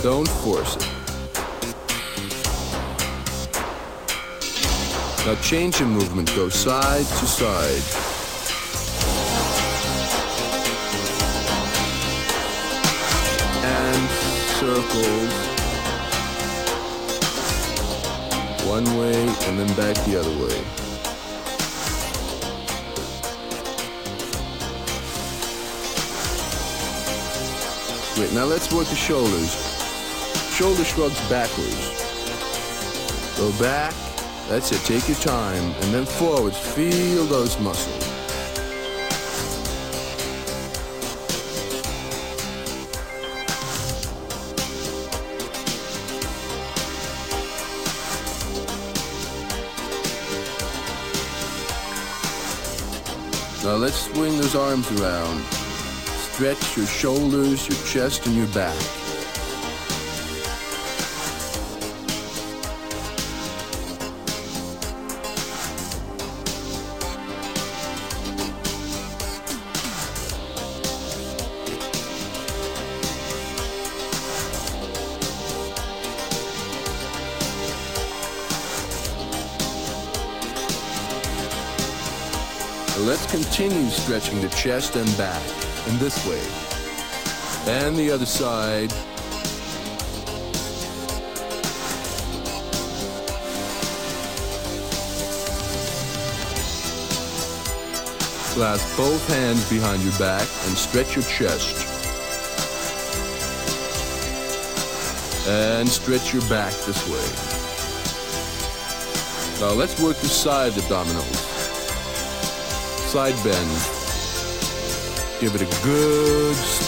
Don't force it. Now change your movement, go side to side. And circles. One way and then back the other way. Great, now let's work the shoulders. Shoulder shrugs backwards. Go back. That's it, take your time. And then forwards, feel those muscles. Now let's swing those arms around. Stretch your shoulders, your chest, and your back. Let's continue stretching the chest and back in this way. And the other side. Clasp both hands behind your back and stretch your chest. And stretch your back this way. Now let's work the side abdominals. Side bend. Give it a good